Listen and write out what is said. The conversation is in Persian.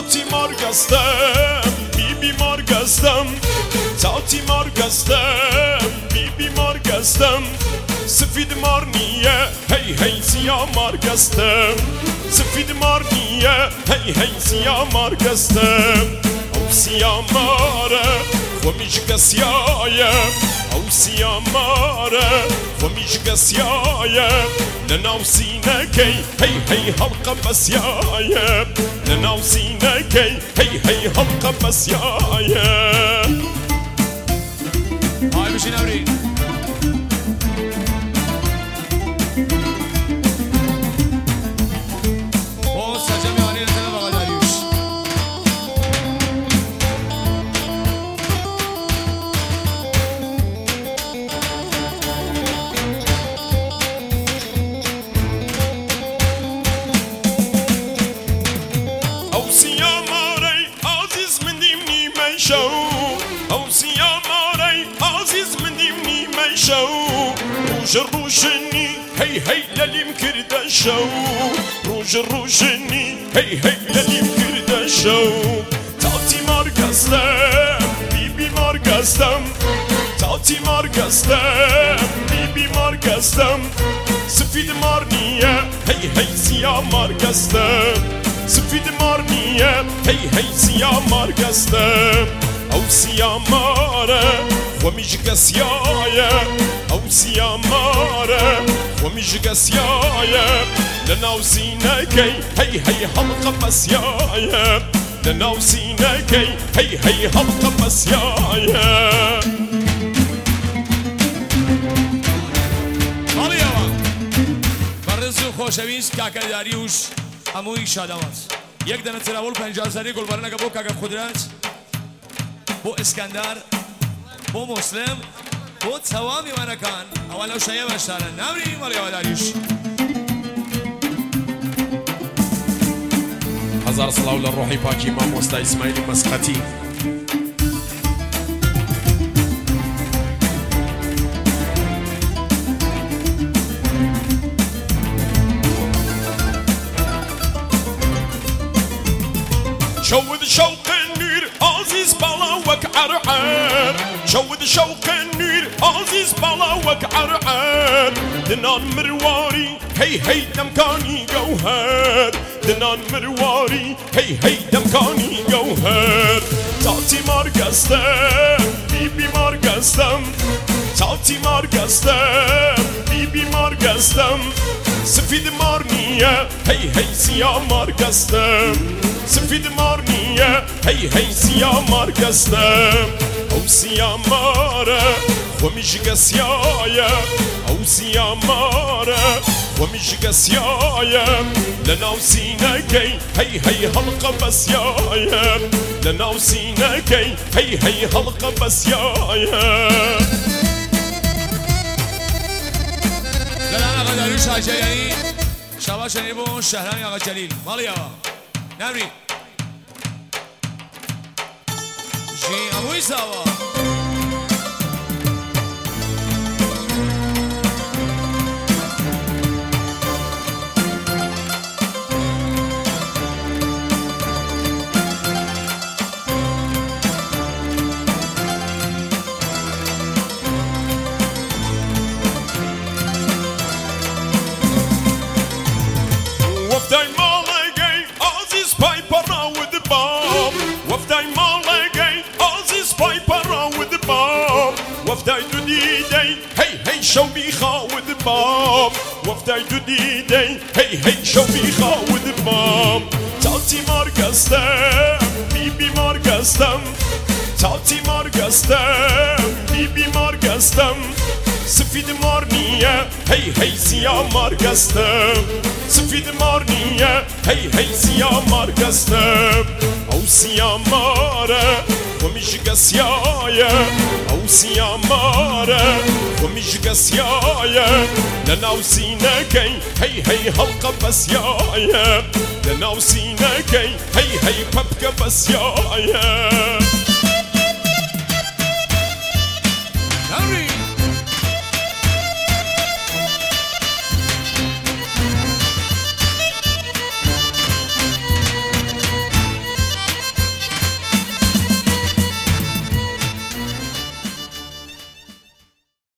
تاتی مارگستم بی مارگستم تاتی مارگستم بی مارگستم سفید مار نیه هی سیاه مارگستم سفید مار نیه هی سیاه مارگستم او سیاه ماره ومیش قسیایم او سیاه ماره ومیش قسیایم لناو سینه کی هی حلقه بسیایم لناو سینه کی هی حلقه بسیایم های بشین اوری روج الروجني هي لليم كردا شو روج الروجني هي لليم كردا شو تاتي مارغستم بي مارغستم تاتي مارغستم بي مارغستم سفيد مارنيه هي سيا مارغستم سفيد مارنيه هي سيا مارغستم او سيا ماره ومش قسيايا او سيا ماره ومش قسيايا لناو سيناكي هي حلقه بسيايا لناو سيناكي هي حلقه بسيايا ماليا برزو خوشويس كاكا داريوش هموی شادوات یک دانه تراول 50 سری گل برنگه بو کاکا خودرات بو اسکندر بو مسلم بو توامی منکان اولا شیعه بشتارن نمری مالیا داریش هزار صلاة للروحي باكي مام وستا اسماعيل مسقتي شوذ شوق النير عزيز بلاوك عرعر شوذ شوق النير عزيز بلاوك عرعر دنان مرواري هي دمكاني جوهر دنان مرواري هي دمكاني جوهر تاتي مارغستم بي مارغستم تاتي مارغستم بي مارغستم سفيد مارنيه هي سيا مارغستم سفيد مارنيه هي سيا مارغستم او سيا ماره ومش قسيايا او سيا ماره ومش قسيايا لناو سيناكي هي حلقه بسيايا لناو سيناكي هي حلقه بسيايا لنا قدرش عجياني شباب شنيبون شهران يا جليل ماليا نمري جي اموي سوا وفداي مالكي عزيز بايبرا with the bomb وفداي مالكي عزيز بايبرا with the bomb وفداي دوديدي هي شو بيخا with the bomb وفداي دوديدي هي شو بيخا with the bomb تاتي مارغستم بي مارغستم تاتي مارغستم بي مارغستم سفيد مارنيه هي سيا مارغستم سفيد مارنيه هي سيا مارغستم او سيا ماره ومش قسيايا او سيا ماره ومش قسيايا لناو سيناكي هي حلقه بسيايا لناو سيناكي هي ببكه بسيايا